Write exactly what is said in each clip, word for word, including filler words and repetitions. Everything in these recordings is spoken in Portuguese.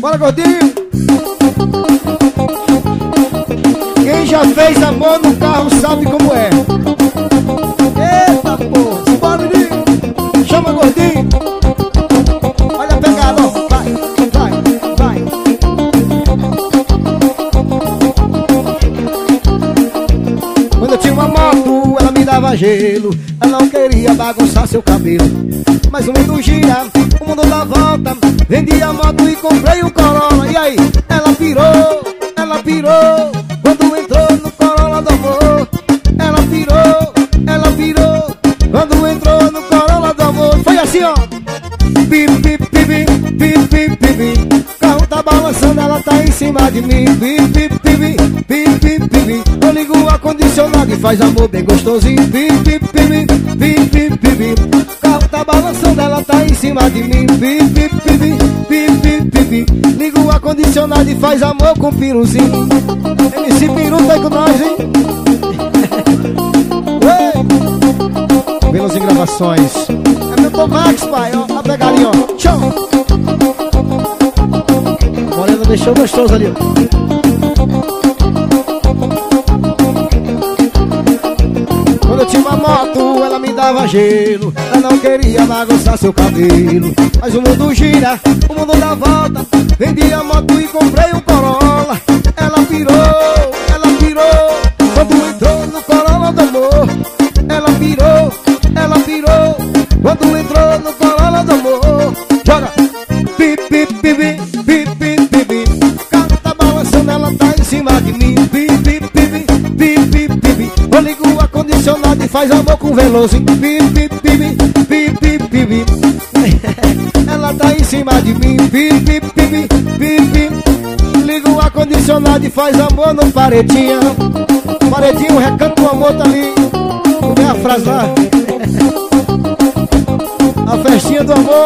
Bora, gordinho. Quem já fez amor no carro sabe como é. Eita porra, bora, menino. Chama, gordinho. Olha a pegada, ó. Vai, vai, vai. Quando eu tinha uma moto, ela me dava gelo. Ela não queria bagunçar seu cabelo. Mas o mundo gira, o mundo dá volta. Vendi a moto e comprei um Corolla. E aí? Ela pirou, ela pirou. Quando entrou no Corolla do amor. Ela pirou, ela pirou. Quando entrou no Corolla do amor. Foi assim, ó. Pi, pi, pi, pi, pi, pi, pi, pi. O carro tá balançando, ela tá em cima de mim. Pi, pi, pi, pi, pi, pi, pi, pi. Eu ligo o ar-condicionado e faz amor bem gostosinho. Pi, pi, pi, pi, pi, pi, pi, pi. O carro tá balançando, ela tá em cima de mim. Pi, pi, pi, pi, pi, pi, pi, pi. Liga o ar-condicionado e faz amor com o piruzinho. M C Piru tá aí com nós, hein? Pelas gravações. É meu Tomax, pai, ó. A pegadinha, ó. Tchau. Morena deixou gostoso ali, ó. Quando eu tinha uma moto, ela me dava gelo. Ela não queria bagunçar seu cabelo. Mas o mundo gira, o mundo dá volta. Vendi a moto e comprei um Corolla. Ela pirou, ela pirou. Quando entrou no Corolla do amor. Ela pirou, ela pirou. Quando entrou no Corolla do amor. Joga. Pi, pi, pi, pi, pi, pi, pi, pi. O carro tá balançando, ela tá em cima de mim. Pi, pi, pi, pi, pi, pi, pi, pi. Eu ligo o ar-condicionado e faz amor com o Veloso. Pi, pi, pi, pi, pi, pi, pi, pi. Ela tá em cima de mim. Pi, pi, pi, pi, pi, pi. Liga o ar-condicionado e faz amor no paredinho. Paredinho, o recanto do amor tá ali. Como é a frase lá? A festinha do amor.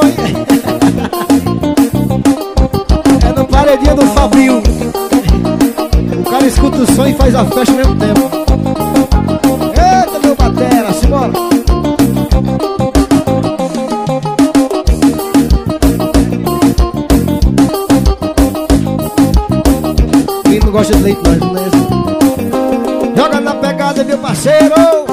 É no paredinho do Fabinho. O cara escuta o som e faz a festa ao mesmo tempo. Eita, meu batera, simbora. Quem não gosta de leite, nós não é assim. Joga na pegada, meu parceiro.